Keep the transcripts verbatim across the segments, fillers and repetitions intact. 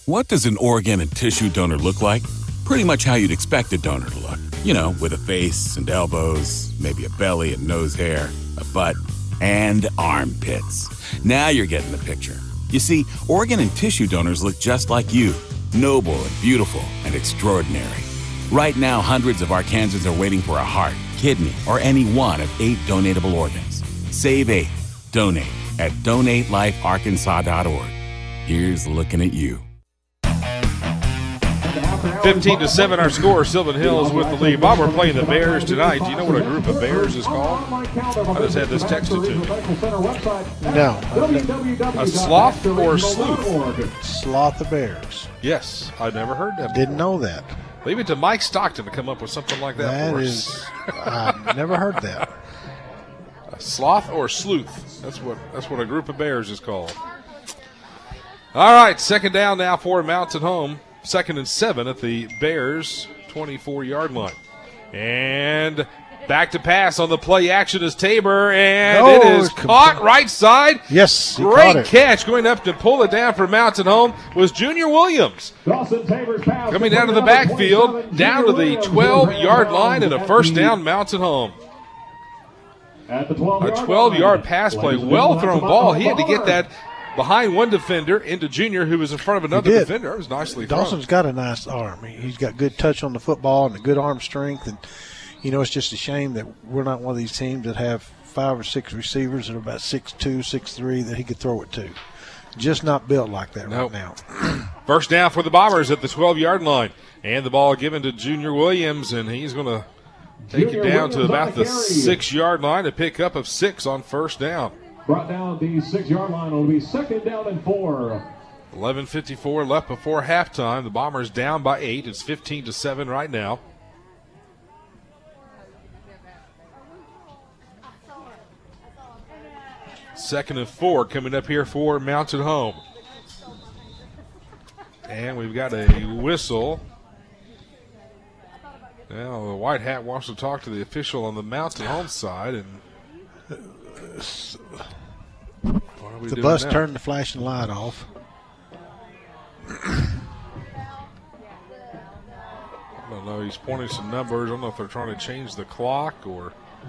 What does an organ and tissue donor look like? Pretty much how you'd expect a donor to look. You know, with a face and elbows, maybe a belly and nose hair, a butt, and armpits. Now you're getting the picture. You see, organ and tissue donors look just like you. Noble and beautiful and extraordinary. Right now, hundreds of Arkansans are waiting for a heart, kidney, or any one of eight donatable organs. Save eight. Donate at donate life arkansas dot org. Here's looking at you. fifteen to seven our score. Sylvan Hills with the lead. Bob, we're playing the Bears tonight. Do you know what a group of Bears is called? I just had this texted to me. No. A sloth or a sleuth? Sloth of Bears. Yes, I've never heard that before. Didn't know that. Leave it to Mike Stockton to come up with something like that, That for is, us. I've never heard that. A sloth or sleuth? That's what that's what a group of Bears is called. All right, second down now for Mountain Home. Second and seven at the Bears' twenty-four-yard line. And back to pass on the play action is Tabor, and No, it is it's caught right side. Yes, he caught Great it. catch. Going up to pull it down for Mountain Home was Junior Williams. Coming down to the backfield, down to the twelve-yard line, and a first down, Mountain Home. A twelve-yard pass play, well-thrown ball. He had to get that behind one defender into Junior, who was in front of another did. defender. It was nicely thrown. Dawson's got a nice arm. He- He's got good touch on the football and a good arm strength. And, you know, it's just a shame that we're not one of these teams that have five or six receivers that are about six two, six three that he could throw it to. Just not built like that Nope. right now. First down for the Bombers at the twelve-yard line. And the ball given to Junior Williams, and he's going to take it down to about the six-yard line, a pickup of six on first down. Brought down the six-yard line. It'll be second down and four. eleven fifty-four left before halftime. The Bombers down by eight. It's fifteen to seven right now. Second and four coming up here for Mountain Home. And we've got a whistle. Now the white hat wants to talk to the official on the Mountain Home side, and what are we The doing bus now? turned the flashing light off. I don't know. He's pointing some numbers. I don't know if they're trying to change the clock or.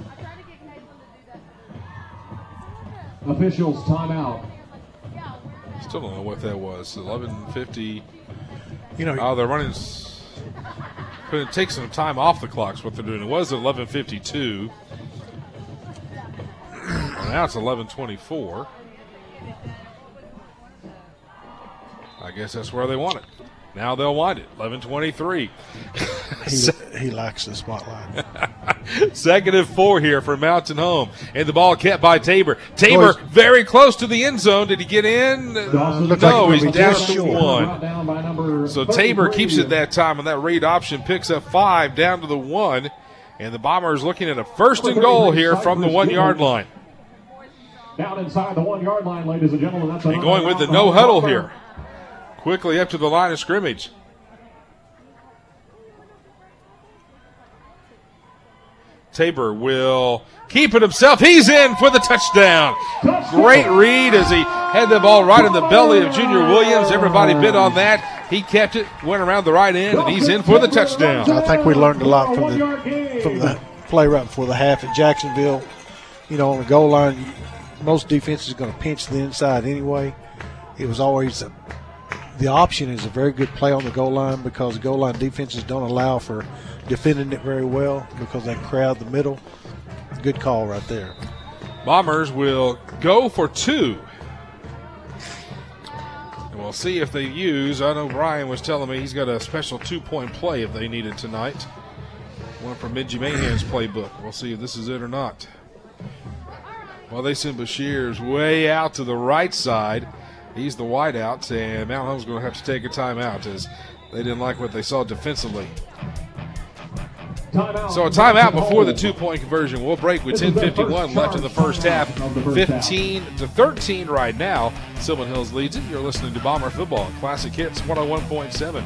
Officials timeout. Still don't know what that was. eleven fifty. You know, Oh, they're running. Going to take some time off the clock is what they're doing. It was eleven fifty-two. Now it's eleven twenty-four. I guess that's where they want it. Now they'll want it. eleven twenty-three. he, he likes the spotlight. Second and four here for Mountain Home. And the ball kept by Tabor. Tabor Boys. very close to the end zone. Did he get in? Uh, looked no, like he's he down just to short. one. Down by number So Tabor keeps it thirty-three. that time, and that read option picks up five down to the one. And the Bombers looking at a first and goal here from the one-yard line. Down inside the one-yard line, ladies and gentlemen. That's And going with the no huddle here. Quickly up to the line of scrimmage. Tabor will keep it himself. He's in for the touchdown. Great read as he had the ball right in the belly of Junior Williams. Everybody bid on that. He kept it, went around the right end, and he's in for the touchdown. I think we learned a lot from the from the play right before the half at Jacksonville. You know, on the goal line, most defenses are going to pinch the inside anyway. It was always a, the option is a very good play on the goal line because the goal line defenses don't allow for defending it very well because they crowd the middle. Good call right there. Bombers will go for two. And we'll see if they use. I know Brian was telling me he's got a special two-point play if they need it tonight. One from Minji Mahan's playbook. We'll see if this is it or not. Well, they send Bashir's way out to the right side. He's the wideout, and Mount Home's going to have to take a timeout as they didn't like what they saw defensively. Timeout. So a timeout before the two-point conversion. We'll break with ten fifty-one left in the first half. fifteen to thirteen right now. Sylvan Hills leads it. You're listening to Bomber Football. Classic Hits one oh one point seven.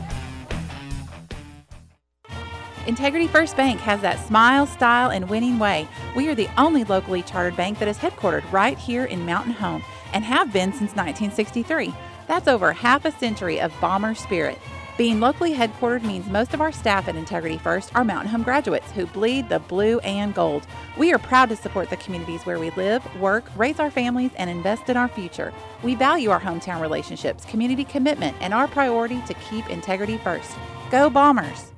Integrity First Bank has that smile, style, and winning way. We are the only locally chartered bank that is headquartered right here in Mountain Home and have been since nineteen sixty-three. That's over half a century of Bomber spirit. Being locally headquartered means most of our staff at Integrity First are Mountain Home graduates who bleed the blue and gold. We are proud to support the communities where we live, work, raise our families, and invest in our future. We value our hometown relationships, community commitment, and our priority to keep integrity first. Go Bombers!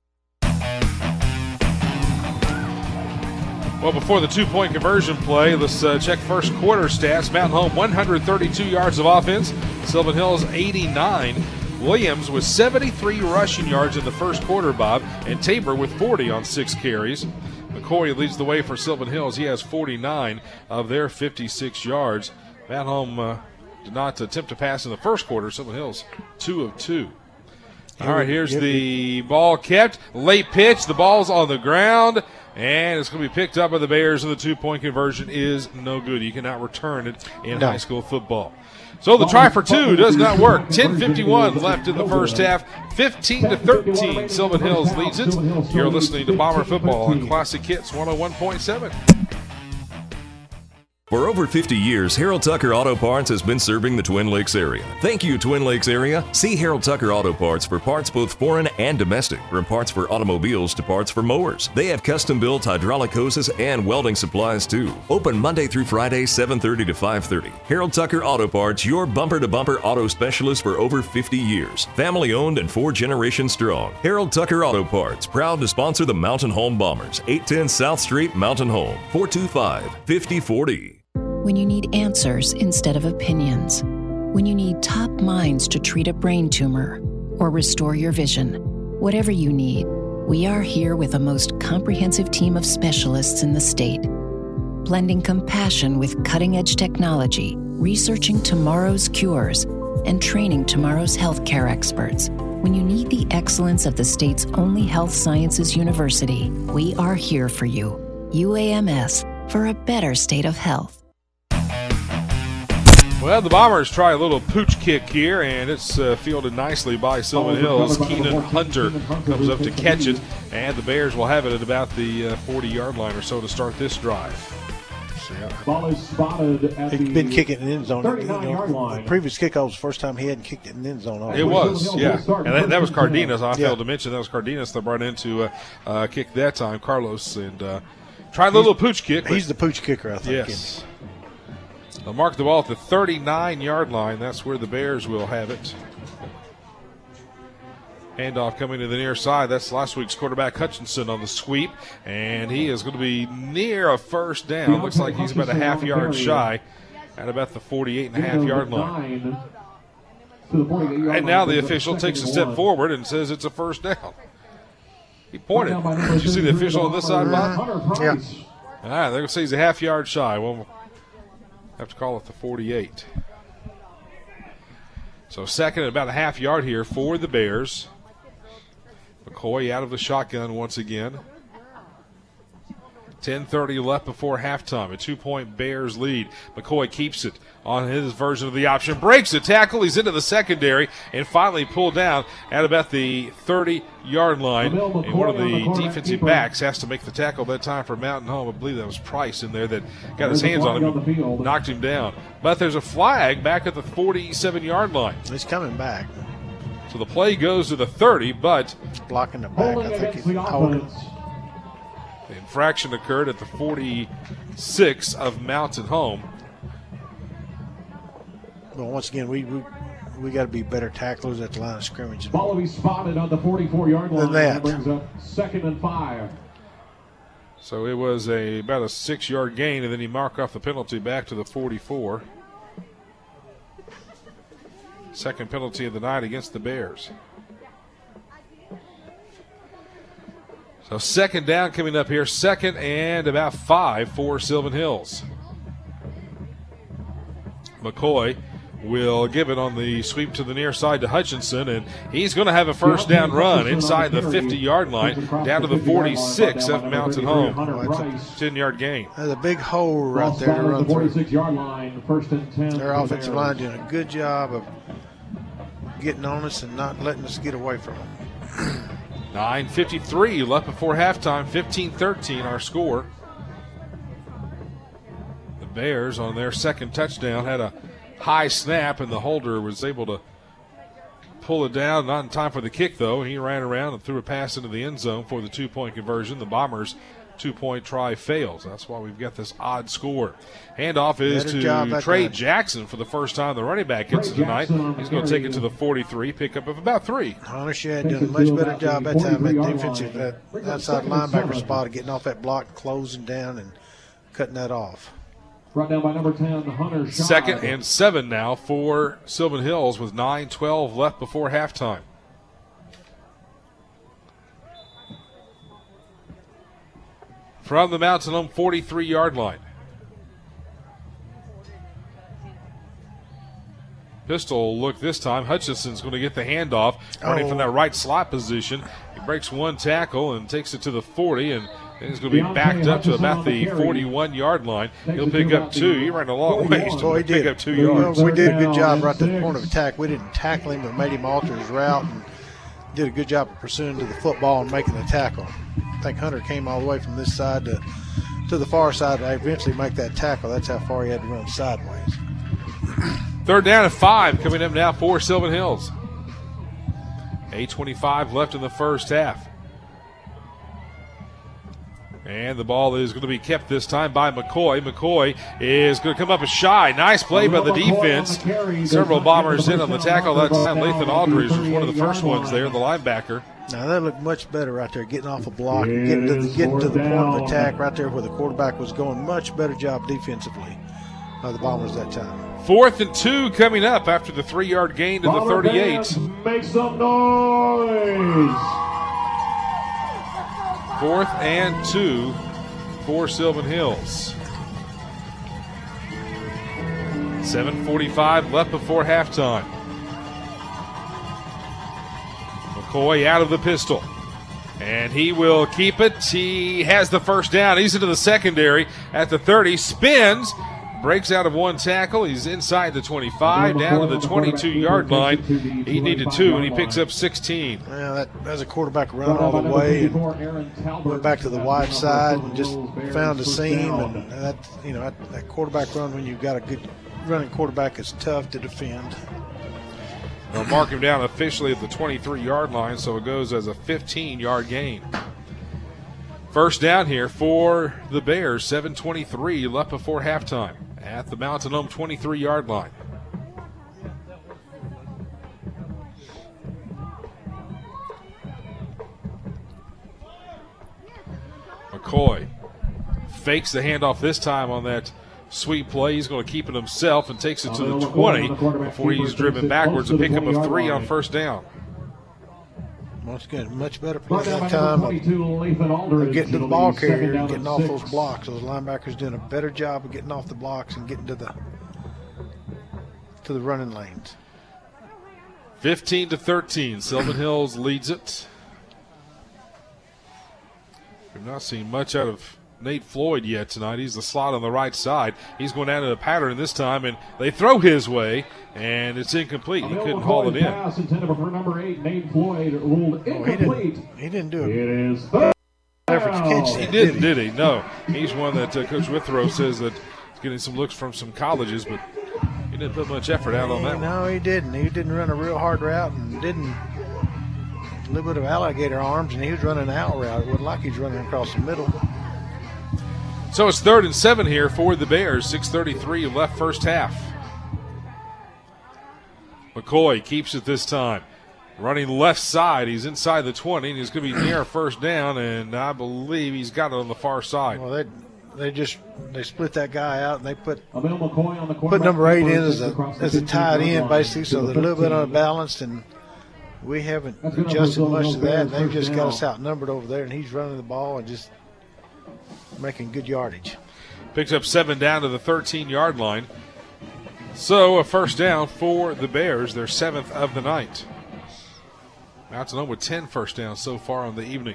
Well, before the two-point conversion play, let's uh, check first quarter stats. Mountain Home, one hundred thirty-two yards of offense. Sylvan Hills, eighty-nine. Williams with seventy-three rushing yards in the first quarter, Bob, and Tabor with forty on six carries. McCoy leads the way for Sylvan Hills. He has forty-nine of their fifty-six yards. Mountain Home uh, did not attempt to pass in the first quarter. Sylvan Hills, two of two. All right, here's the ball kept. Late pitch. The ball's on the ground, and it's going to be picked up by the Bears, and the two-point conversion is no good. You cannot return it in No. high school football. So the try for two does not work. ten fifty-one left in the first half. fifteen to thirteen. Sylvan Hills leads it. You're listening to Bomber Football on Classic Hits one oh one point seven. For over fifty years, Harold Tucker Auto Parts has been serving the Twin Lakes area. Thank you, Twin Lakes area. See Harold Tucker Auto Parts for parts both foreign and domestic, from parts for automobiles to parts for mowers. They have custom-built hydraulic hoses and welding supplies too. Open Monday through Friday, seven thirty to five thirty. Harold Tucker Auto Parts, your bumper-to-bumper auto specialist for over fifty years. Family-owned and four generations strong. Harold Tucker Auto Parts, proud to sponsor the Mountain Home Bombers. eight ten South Street, Mountain Home, four two five, five oh four oh. When you need answers instead of opinions. When you need top minds to treat a brain tumor or restore your vision. Whatever you need, we are here with the most comprehensive team of specialists in the state. Blending compassion with cutting-edge technology, researching tomorrow's cures, and training tomorrow's healthcare experts. When you need the excellence of the state's only health sciences university, we are here for you. U A M S, for a better state of health. Well, the Bombers try a little pooch kick here, and it's uh, fielded nicely by Sylvan Hills. Keenan Hunter comes up to catch it, and the Bears will have it at about the forty-yard line or so to start this drive. So, yeah. Ball is spotted at He's the been kicking in the end zone. You know, thirty-nine-yard line. the previous kickoff was the first time he hadn't kicked it in the end zone. all It year. was, yeah. And that, that was Cardenas. I Yeah. failed to mention that was Cardenas that brought into uh, uh, kick that time, Carlos, and uh, tried a little pooch kick. but- He's the pooch kicker, I think. Yes. They'll mark the ball at the thirty-nine-yard line. That's where the Bears will have it. Handoff coming to the near side. That's last week's quarterback Hutchinson on the sweep, and he is going to be near a first down. Looks like he's about a half yard shy at about the forty-eight and a half yard line. And now the official takes a step forward and says it's a first down. He pointed. Did you see the official on this side, Bob? Yeah. All right, they're going to say he's a half yard shy. Well, have to call it the forty-eight. So second and about a half yard here for the Bears. McCoy out of the shotgun once again. ten thirty left before halftime. A two-point Bears lead. McCoy keeps it on his version of the option. Breaks the tackle. He's into the secondary and finally pulled down at about the thirty-yard line. And one of the defensive backs has to make the tackle that time for Mountain Home. I believe that was Price in there that got his hands on him and knocked him down. But there's a flag back at the forty-seven-yard line. He's coming back. So the play goes to the thirty, but Blocking the back. Holding I think against he's the holding. offense. the infraction occurred at the forty-six of Mountain Home. Well, once again, we we, we got to be better tacklers at the line of scrimmage. Ball will be spotted on the forty-four-yard line. Than that. That brings up second and five. So it was a about a six-yard gain, and then he marked off the penalty back to the forty-four. Second penalty of the night against the Bears. So second down coming up here. Second and about five for Sylvan Hills. McCoy will give it on the sweep to the near side to Hutchinson, and he's going to have a first down run inside the fifty-yard line down to the forty-six of Mountain Home. ten-yard gain. There's a big hole right Ball there to spotted on run the through. forty-six-yard line. First and ten. Their for the offensive Bears. line doing a good job of getting on us and not letting us get away from them. nine fifty-three left before halftime, fifteen thirteen our score. The Bears on their second touchdown had a high snap, and the holder was able to pull it down. Not in time for the kick, though. He ran around and threw a pass into the end zone for the two-point conversion. The Bombers' two-point try fails. That's why we've got this odd score. Handoff is Better to Trey Jackson for the first time. The running back gets it tonight. He's going to take it to the forty-three, pick up of about three. Hunter Shedd did a much better job that time at defensive, that outside linebacker spot of getting off that block, closing down, and cutting that off. Brought down by number ten, Hunter Shedd. Second and seven now for Sylvan Hills with nine twelve left before halftime. From the Mountain Home forty-three-yard line. Pistol look this time. Hutchinson's going to get the handoff, running Oh. from that right slot position. He breaks one tackle and takes it to the forty, and then he's going to be backed up to about the forty-one-yard line. He'll pick up two. He ran a long ways Oh, he to pick did. up two Well, yards. we did a good job right at the point of attack. We didn't tackle him, but made him alter his route and did a good job of pursuing to the football and making the tackle. I think Hunter came all the way from this side to, to the far side to eventually make that tackle. That's how far he had to run sideways. Third down and five coming up now for Sylvan Hills. eight twenty-five left in the first half. And the ball is going to be kept this time by McCoy. McCoy is going to come up as shy. Nice play by the defense. Several Bombers in on the tackle that time. Lathan Aldridge was one of the first ones there, the linebacker. Now that looked much better right there, getting off a block and getting to the, getting to the point of attack right there where the quarterback was going. Much better job defensively by the Bombers that time. Fourth and two coming up after the three-yard gain to the thirty-eight. Make some noise. Fourth and two for Sylvan Hills. seven forty-five left before halftime. McCoy out of the pistol. And he will keep it. He has the first down. He's into the secondary at the thirty. Spins. Breaks out of one tackle. He's inside the twenty-five, down to the twenty-two-yard line. He needed two, and he picks up sixteen. Well, that, as a quarterback run all the way and went back to the wide side and just found a seam. And that, you know, that, that quarterback run, when you've got a good running quarterback, is tough to defend. They'll mark him down officially at the twenty-three-yard line, so it goes as a fifteen-yard gain. First down here for the Bears, seven twenty-three left before halftime at the Mountain Home twenty-three-yard line. McCoy fakes the handoff this time on that sweet play. He's going to keep it himself and takes it to the twenty before he's driven backwards. A pickup of three on first down. Much good, much better play that time of getting to the ball carrier and getting off those blocks. Those linebackers doing a better job of getting off the blocks and getting to the to the running lanes. fifteen to thirteen, Sylvan Hills leads it. We've not seen much out of Nate Floyd yet tonight. He's the slot on the right side. He's going down to the pattern this time, and they throw his way, and it's incomplete. He couldn't haul it in. Pass intended for number eight, Nate Floyd, ruled Oh, he incomplete. didn't. He didn't do It it. is third Effort to catch down. He didn't, did he? No. He's one that uh, Coach Withrow says that he's getting some looks from some colleges, but he didn't put much effort out on that one. No, he didn't. He didn't run a real hard route and didn't. A little bit of alligator arms, and he was running an out route. It wasn't like he's running across the middle. So it's third and seven here for the Bears. six thirty-three left first half. McCoy keeps it this time. Running left side. He's inside the twenty, and he's going to be near first down, and I believe he's got it on the far side. Well, they they just they split that guy out, and they put Emil McCoy on the put quarterback number eight keeper, in as sits a across the as a tight fifteen-yard end, line basically, to so the they're a little bit thirteen. unbalanced, and we haven't That's gonna adjusted put much to those that. They've Bears just got down. us outnumbered over there, and he's running the ball and just making good yardage. Picks up seven down to the thirteen-yard line. So a first down for the Bears, their seventh of the night. Mountain Home with ten first downs so far on the evening.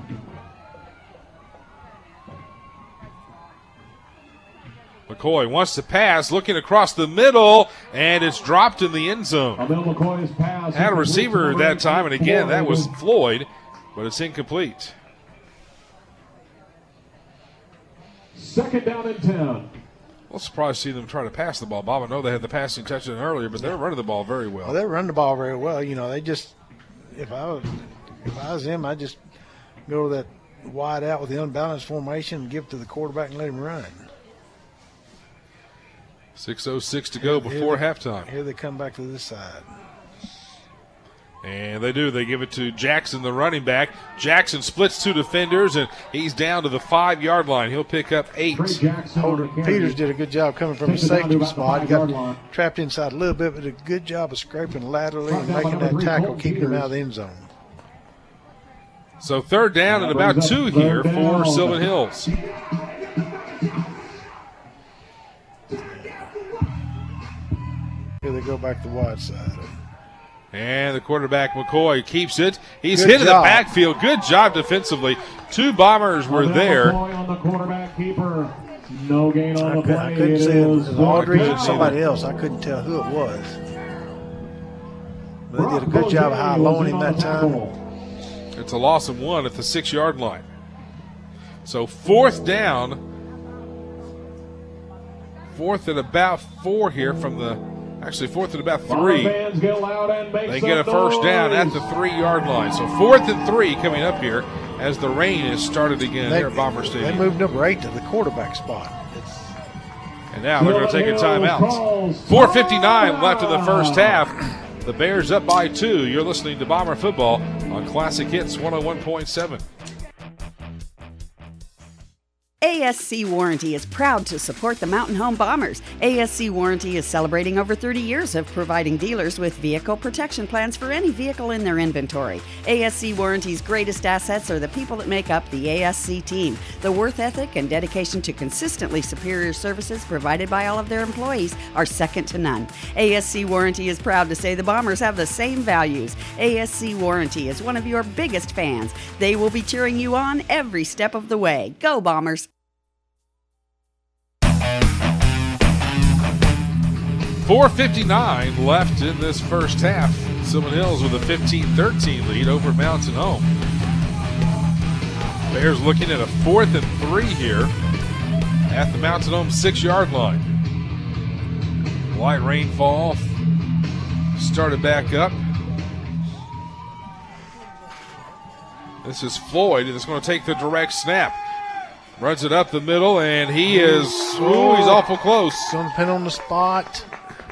McCoy wants to pass, looking across the middle, and it's dropped in the end zone. Emil McCoy's pass. Had a receiver that time, and again, that was Floyd, but it's incomplete. Second down and ten. Well, surprised to see them try to pass the ball, Bob. I know they had the passing touchdown earlier, but they're running the ball very well. Well, they run the ball very well. You know, they just if I was if I was them, I'd just go to that wide out with the unbalanced formation and give it to the quarterback and let him run. six oh six to go before here they, halftime. Here they come back to this side. And they do. They give it to Jackson, the running back. Jackson splits two defenders, and he's down to the five-yard line. He'll pick up eight. Holder Peters did a good job coming from the safety spot. He got trapped inside a little bit, but a good job of scraping laterally and making that tackle, keeping him out of the end zone. So third down and about two here for Sylvan Hills. Here they go back to the wide side. And the quarterback, McCoy, keeps it. He's Good hit in the job. backfield. Good job defensively. Two Bombers were there. On the quarterback keeper. No gain on I, the could, play. I couldn't It see it is was Aldridge or Buckeye. somebody else. I couldn't tell who it was. But they did a good job of high lowing him that time. It's a loss of one at the six-yard line. So fourth down. Fourth and about four here from the Actually, fourth and about three. Fans get loud and make They some get a first noise. down at the three-yard line. So fourth and three coming up here as the rain has started again They, here at Bomber Stadium. they moved number eight to the quarterback spot. It's, And now they're going to take a timeout. four fifty-nine left in the first half. The Bears up by two. You're listening to Bomber Football on Classic Hits one oh one point seven. A S C Warranty is proud to support the Mountain Home Bombers. A S C Warranty is celebrating over thirty years of providing dealers with vehicle protection plans for any vehicle in their inventory. A S C Warranty's greatest assets are the people that make up the A S C team. The worth ethic and dedication to consistently superior services provided by all of their employees are second to none. A S C Warranty is proud to say the Bombers have the same values. A S C Warranty is one of your biggest fans. They will be cheering you on every step of the way. Go Bombers! four fifty-nine left in this first half. Sylvan Hills with a fifteen thirteen lead over Mountain Home. Bears looking at a fourth and three here at the Mountain Home six-yard line. Light rainfall started back up. This is Floyd, and it's going to take the direct snap. Runs it up the middle, and he is, ooh, he's awful close. going to pin on the spot.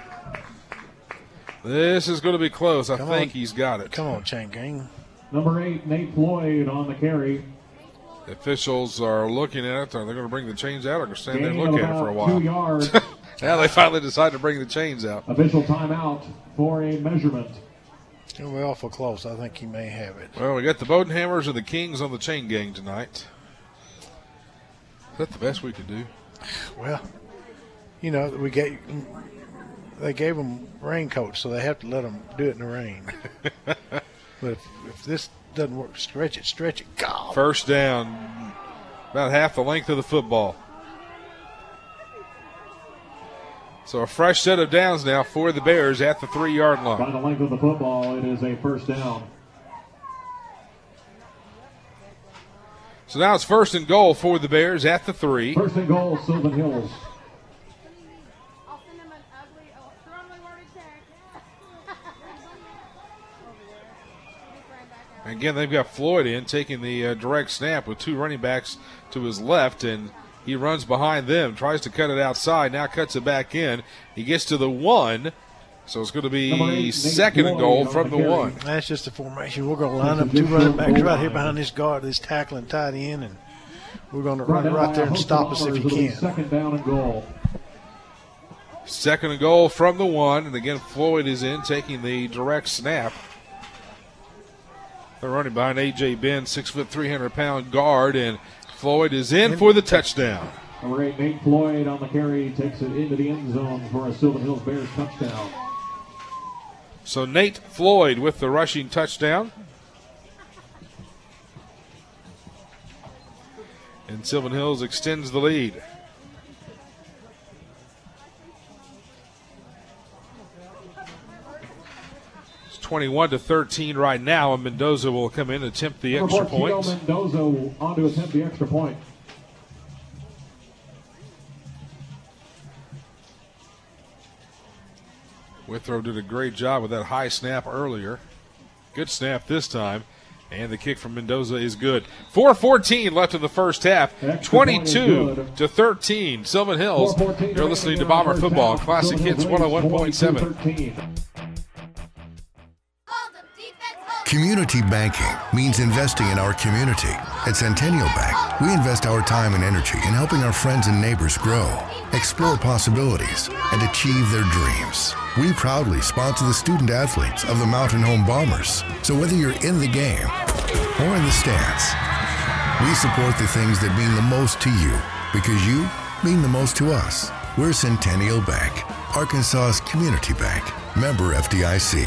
This is going to be close. I Come think on. he's got it. Come on, Chain Gang. Number eight, Nate Floyd on the carry. The officials are looking at it. Are they going to bring the chains out or going to stand there and Gain look of at it for a about while? Two yards. Now they finally decide to bring the chains out. Official timeout for a measurement. It's going to be awful close. I think he may have it. Well, we got the Bodenhammers and the Kings on the chain gang tonight. Is that the best we could do? Well, you know, we gave they gave them raincoats, so they have to let them do it in the rain. But if, if this doesn't work, stretch it, stretch it. God. First down, about half the length of the football. So a fresh set of downs now for the Bears at the three-yard line. By the length of the football, it is a first down. So now it's first and goal for the Bears at the three. First and goal, Sylvan Hills. Again, they've got Floyd in, taking the uh, direct snap with two running backs to his left, and he runs behind them, tries to cut it outside, now cuts it back in. He gets to the one, so it's going to be eight, second and goal Floyd from on the the carry. one. That's just a formation. We're going to line up two running backs right here behind this guard, this tackling tight end, and we're going to run it right there and stop us if he can. Second down and goal. Second and goal from the one, and again, Floyd is in, taking the direct snap. They're running behind A J. Ben, six foot, three hundred pound guard, and Floyd is in for the touchdown. Number eight, Nate Floyd on the carry, takes it into the end zone for a Sylvan Hills Bears touchdown. So Nate Floyd with the rushing touchdown. And Sylvan Hills extends the lead. It's twenty-one to thirteen right now, and Mendoza will come in and attempt the extra point. Mendoza on to attempt the extra point. Withrow did a great job with that high snap earlier. Good snap this time. And the kick from Mendoza is good. four fourteen left in the first half. twenty-two to thirteen. Sylvan Hills. You're listening to Bomber Football. Classic Hits one oh one point seven. Community banking means investing in our community. At Centennial Bank, we invest our time and energy in helping our friends and neighbors grow, explore possibilities, and achieve their dreams. We proudly sponsor the student athletes of the Mountain Home Bombers. So whether you're in the game or in the stands, we support the things that mean the most to you because you mean the most to us. We're Centennial Bank, Arkansas's community bank. Member F D I C.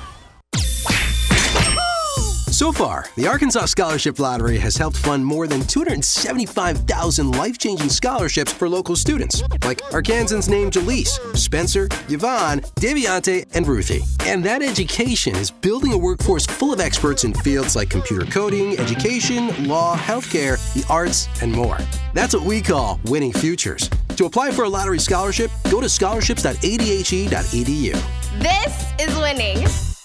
So far, the Arkansas Scholarship Lottery has helped fund more than two hundred seventy-five thousand life-changing scholarships for local students, like Arkansans named Jaleese, Spencer, Yvonne, Deviante, and Ruthie. And that education is building a workforce full of experts in fields like computer coding, education, law, healthcare, the arts, and more. That's what we call winning futures. To apply for a lottery scholarship, go to scholarships dot a d h e dot e d u. This is winning.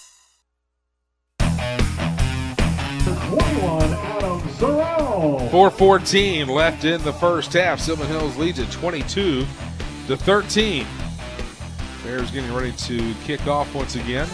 four fourteen left in the first half. Sylvan Hills leads at twenty-two to thirteen. Bears getting ready to kick off once again.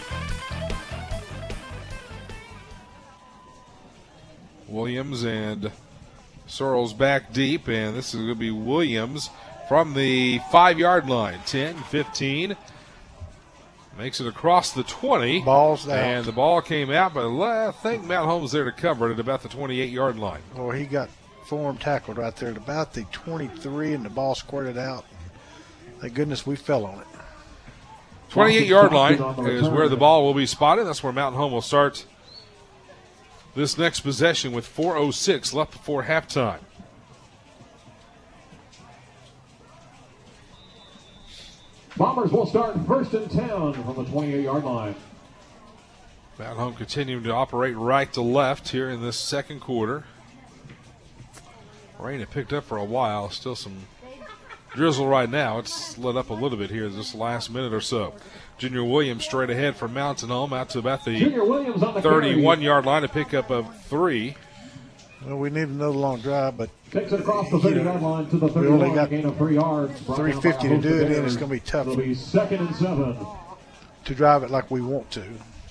Williams and Searles back deep, and this is going to be Williams from the five-yard line. ten, fifteen. Makes it across the twenty. Ball's out. And the ball came out, but I think Mount Holmes there to cover it at about the twenty-eight-yard line. Well, he got form tackled right there at about the twenty-three, and the ball squirted out. Thank goodness we fell on it. twenty-eight-yard line is where the ball will be spotted. That's where Mountain Home will start this next possession with four oh six left before halftime. Bombers will start first and ten from the twenty-eight-yard line. Mountain Home continuing to operate right to left here in this second quarter. Rain had picked up for a while. Still some drizzle right now. It's let up a little bit here this last minute or so. Junior Williams straight ahead for Mountain Home out to about the thirty-one-yard line to pick up a three. Well, we need another long drive, but takes it across the thirty-yard line to the we only got gain of three yards. three fifty to do it in. It's going to be tough. It'll be second and seven to drive it like we want to.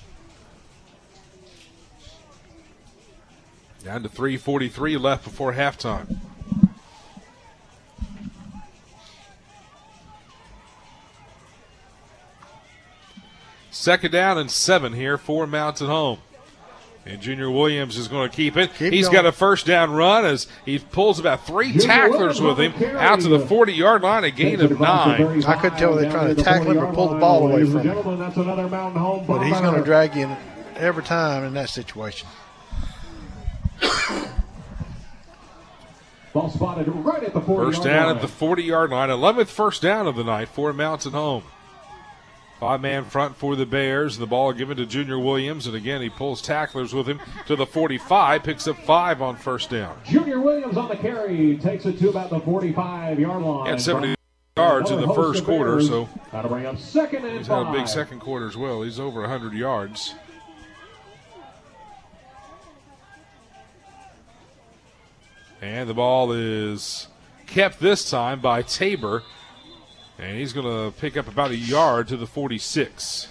Down to three forty-three left before halftime. Second down and seven here for Mountain Home. And Junior Williams is going to keep it. Keep He's going. got a first down run as he pulls about three Junior tacklers with Williams him out to the forty-yard line, a gain of nine. I couldn't tell if they're trying to tackle him or pull the ball away from him. That's another Mountain Home But he's bomber. going to drag you in every time in that situation. Ball spotted right at the forty-yard First down line. at the forty-yard line. eleventh first down of the night for Mountain Home. Five-man front for the Bears. The ball given to Junior Williams. And again, he pulls tacklers with him to the forty-five. Picks up five on first down. Junior Williams on the carry. Takes it to about the forty-five-yard line. Had seventy yards in the first quarter, so that'll bring up second and he's had a big five. second quarter as well. He's over one hundred yards. And the ball is kept this time by Tabor. And he's going to pick up about a yard to the forty-six.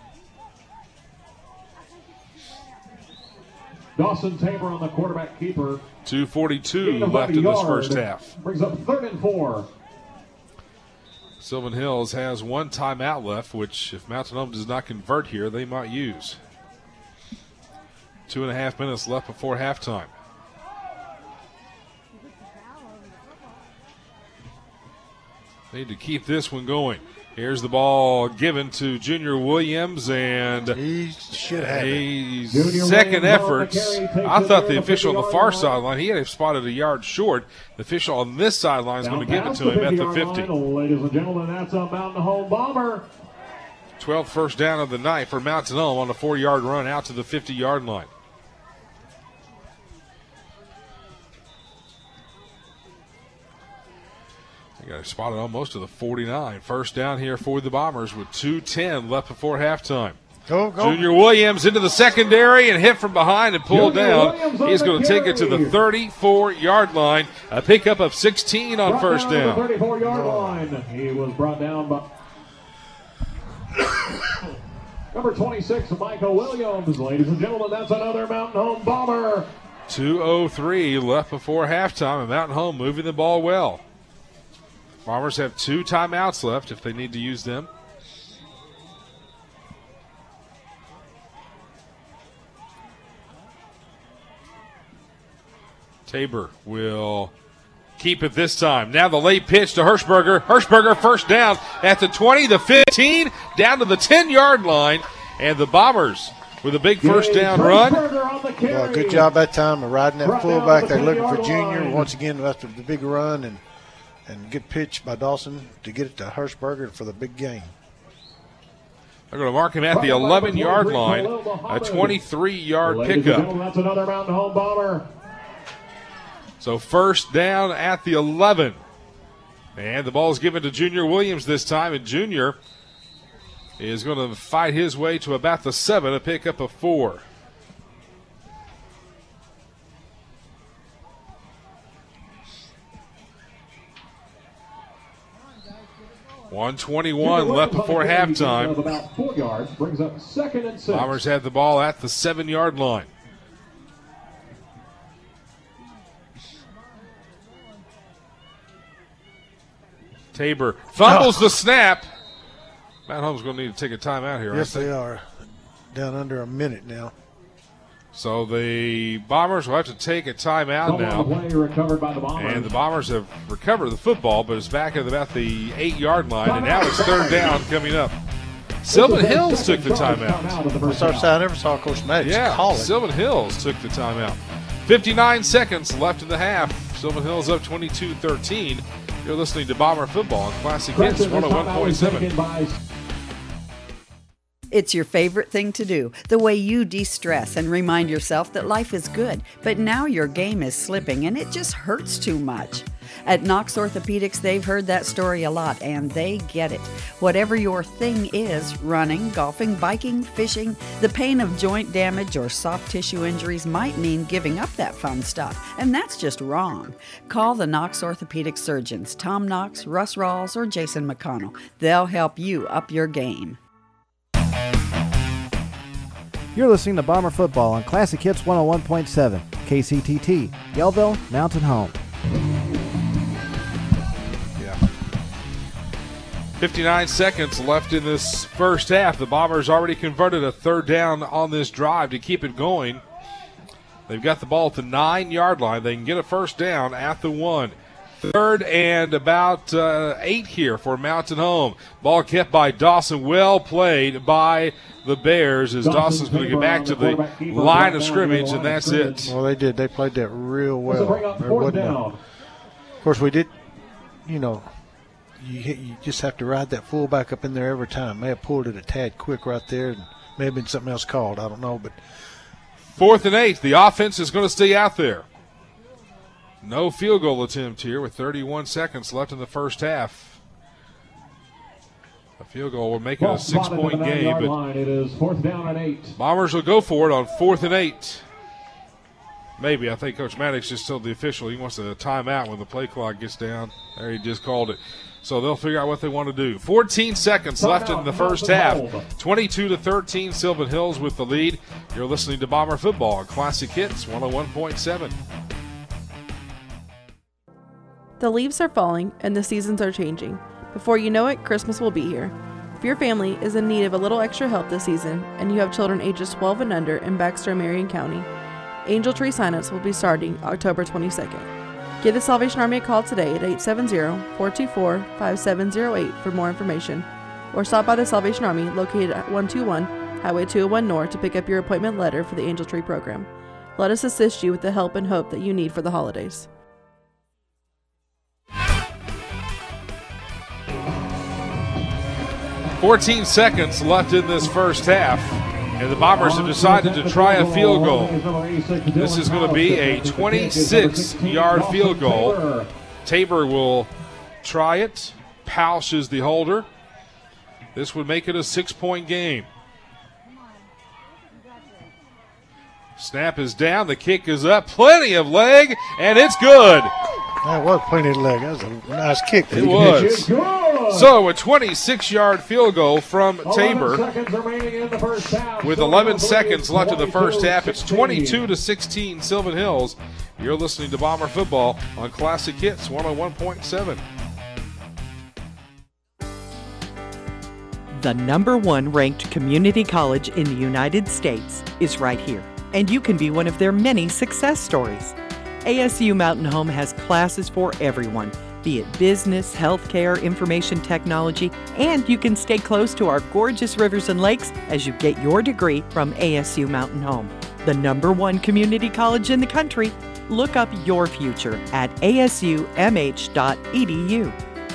Dawson Tabor on the quarterback keeper. two forty-two Gain of left about a in this yard. first half. Brings up third and four. Sylvan Hills has one timeout left, which if Mountain Home does not convert here, they might use. Two and a half minutes left before halftime. Need to keep this one going. Here's the ball given to Junior Williams, and he should have a it. second Williams efforts. on the carry, I takes thought it the there, official on the far fifty-yard sideline, he had him spotted a yard short. The official on this sideline is going to give it Down to him at the fifty-yard fifty. line, ladies and gentlemen, that's a Mountain Home bomber. twelfth first down of the night for Mountain Home on a four-yard run out to the fifty-yard line. You got spotted almost to the forty-nine. First down here for the Bombers with two ten left before halftime. Go, go. Junior Williams into the secondary and hit from behind and pulled Junior down. Williams on He's the going to take it to the carry. thirty-four-yard line. A pickup of sixteen on Brought first down to the down. thirty-four-yard line. He was brought down by number twenty-six, Michael Williams. Ladies and gentlemen, that's another Mountain Home Bomber. two oh three left before halftime, and Mountain Home moving the ball well. Bombers have two timeouts left if they need to use them. Tabor will keep it this time. Now the late pitch to Hirschberger. Hirschberger first down at the twenty, the fifteen, down to the ten-yard line. And the Bombers with a big first down run. Well, good job that time of riding that fullback. They're looking for Junior. Once again, after the big run and, and good pitch by Dawson to get it to Hirschberger for the big gain. They're going to mark him at the eleven-yard line, a twenty-three-yard pickup. That's another Mountain Home Bomber. So first down at the eleven. And the ball is given to Junior Williams this time, and Junior is going to fight his way to about the seven, a pickup of four. one twenty-one left before halftime. About four yards, brings up second and six. Bombers have the ball at the seven-yard line. Tabor fumbles oh. the snap. Mount Home's going to need to take a timeout here. Yes, they are. Down under a minute now. So the Bombers will have to take a timeout now. Play recovered by the Bombers. And the Bombers have recovered the football, but it's back at about the eight-yard line, and now it's third down coming up. Sylvan Hills took the timeout. That's our side. I never saw Coach Maddox yeah, call it. Sylvan Hills took the timeout. fifty-nine seconds left in the half. Sylvan Hills up twenty-two thirteen. You're listening to Bomber Football on Classic Hits one oh one point seven. It's your favorite thing to do, the way you de-stress and remind yourself that life is good, but now your game is slipping and it just hurts too much. At Knox Orthopedics, they've heard that story a lot, and they get it. Whatever your thing is, running, golfing, biking, fishing, the pain of joint damage or soft tissue injuries might mean giving up that fun stuff, and that's just wrong. Call the Knox Orthopedic surgeons, Tom Knox, Russ Rawls, or Jason McConnell. They'll help you up your game. You're listening to Bomber Football on Classic Hits one oh one point seven, K C T T, Yellville, Mountain Home. Yeah. fifty-nine seconds left in this first half. The Bombers already converted a third down on this drive to keep it going. They've got the ball at the nine-yard line. They can get a first down at the one. Third and about uh, eight here for Mountain Home. Ball kept by Dawson. Well played by the Bears as Dawson's going to get back to the line of scrimmage, and that's it. Well, they did. They played that real well. There wasn't a, of course, we did, you know, you, you just have to ride that fullback up in there every time. May have pulled it a tad quick right there, and may have been something else called. I don't know. But fourth and eight. The offense is going to stay out there. No field goal attempt here with thirty-one seconds left in the first half. A field goal will make it a six-point game. But it is fourth down and eight. Bombers will go for it on fourth and eight. Maybe. I think Coach Maddox just told the official he wants a timeout when the play clock gets down. There, he just called it. So they'll figure out what they want to do. fourteen seconds left in the first half. twenty-two to thirteen, Sylvan Hills with the lead. You're listening to Bomber Football on Classic Hits one oh one point seven. The leaves are falling and the seasons are changing. Before you know it, Christmas will be here. If your family is in need of a little extra help this season and you have children ages twelve and under in Baxter and Marion County, Angel Tree signups will be starting October twenty-second. Give the Salvation Army a call today at eight seven zero, four two four, five seven zero eight for more information, or stop by the Salvation Army located at one twenty-one Highway two oh one North to pick up your appointment letter for the Angel Tree program. Let us assist you with the help and hope that you need for the holidays. fourteen seconds left in this first half, and the Bombers have decided to try a field goal. This is going to be a twenty-six-yard field goal. Tabor will try it. Pausch is the holder. This would make it a six-point game. Snap is down. The kick is up. Plenty of leg, and it's good. That was plenty of leg. That was a nice kick. It was. So a twenty-six-yard field goal from Tabor. With eleven seconds left in the first half, it's twenty-two to sixteen Sylvan Hills. You're listening to Bomber Football on Classic Hits one oh one point seven. The number one ranked community college in the United States is right here, and you can be one of their many success stories. A S U Mountain Home has classes for everyone, be it business, healthcare, information technology, and you can stay close to our gorgeous rivers and lakes as you get your degree from A S U Mountain Home, the number one community college in the country. Look up your future at A S U M H dot E D U.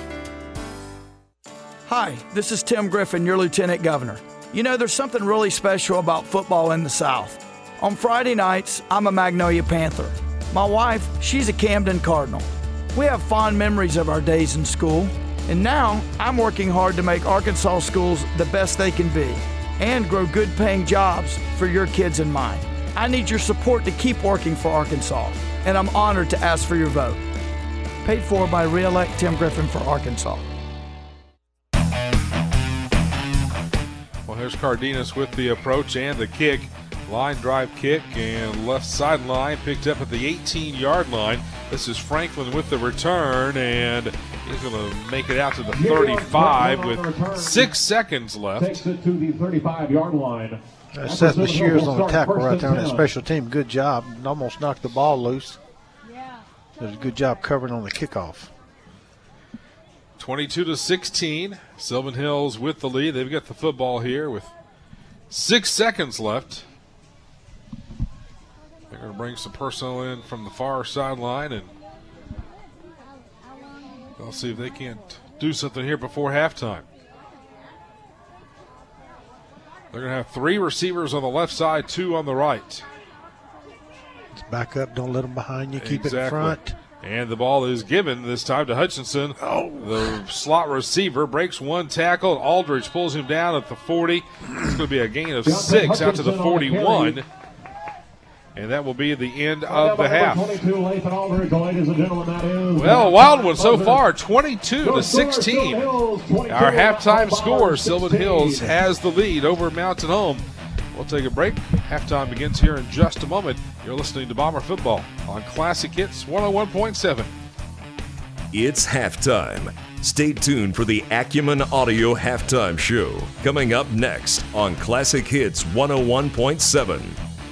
Hi, this is Tim Griffin, your Lieutenant Governor. You know, there's something really special about football in the South. On Friday nights, I'm a Magnolia Panther. My wife, she's a Camden Cardinal. We have fond memories of our days in school, and now I'm working hard to make Arkansas schools the best they can be and grow good-paying jobs for your kids and mine. I need your support to keep working for Arkansas, and I'm honored to ask for your vote. Paid for by Re-elect Tim Griffin for Arkansas. Well, here's Cardenas with the approach and the kick. Line drive kick and left sideline picked up at the eighteen-yard line. This is Franklin with the return, and he's going to make it out to the thirty-five with six seconds left. Takes it to the thirty-five-yard line. Uh, Seth Bashir's on the tackle right there on that special team. Good job. Almost knocked the ball loose. It was a good job covering on the kickoff. twenty-two to sixteen. Sylvan Hills with the lead. They've got the football here with six seconds left. They're going to bring some personnel in from the far sideline, and they'll see if they can't do something here before halftime. They're going to have three receivers on the left side, two on the right. Just back up. Don't let them behind you. Keep Exactly. it in front. And the ball is given this time to Hutchinson. Oh. The slot receiver breaks one tackle. Aldridge pulls him down at the forty. It's going to be a gain of six out to the forty-one. And that will be the end of the half. Well, a wild one so far, twenty-two to sixteen. Our halftime score, Sylvan Hills has the lead over Mountain Home. We'll take a break. Halftime begins here in just a moment. You're listening to Bomber Football on Classic Hits one oh one point seven. It's halftime. Stay tuned for the Acumen Audio Halftime Show coming up next on Classic Hits one oh one point seven.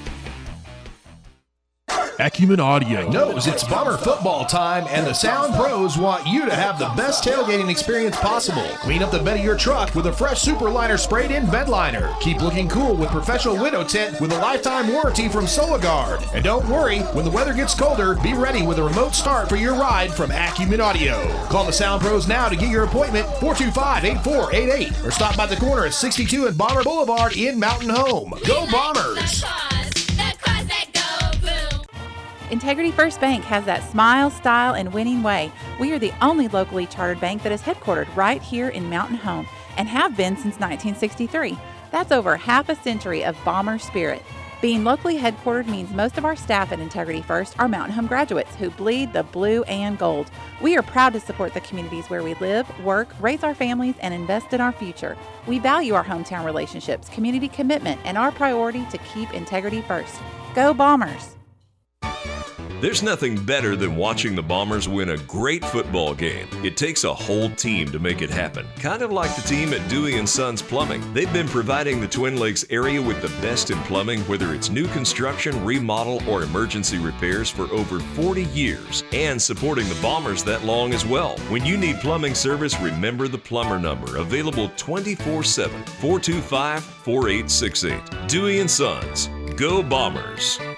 Acumen Audio knows it's Bomber football time, and the Sound Pros want you to have the best tailgating experience possible. Clean up the bed of your truck with a fresh Super Liner sprayed-in bed liner. Keep looking cool with professional window tint with a lifetime warranty from SoloGuard. And don't worry, when the weather gets colder, be ready with a remote start for your ride from Acumen Audio. Call the Sound Pros now to get your appointment, four two five, eight four eight eight, or stop by the corner at sixty-two and Bomber Boulevard in Mountain Home. Go Bombers! Integrity First Bank has that smile, style, and winning way. We are the only locally chartered bank that is headquartered right here in Mountain Home and have been since nineteen sixty-three. That's over half a century of Bomber spirit. Being locally headquartered means most of our staff at Integrity First are Mountain Home graduates who bleed the blue and gold. We are proud to support the communities where we live, work, raise our families, and invest in our future. We value our hometown relationships, community commitment, and our priority to keep integrity first. Go Bombers! There's nothing better than watching the Bombers win a great football game. It takes a whole team to make it happen. Kind of like the team at Dewey and Sons Plumbing. They've been providing the Twin Lakes area with the best in plumbing, whether it's new construction, remodel, or emergency repairs for over forty years, and supporting the Bombers that long as well. When you need plumbing service, remember the plumber number, available twenty-four seven, four two five, four eight six eight. Dewey and Sons. Go Bombers!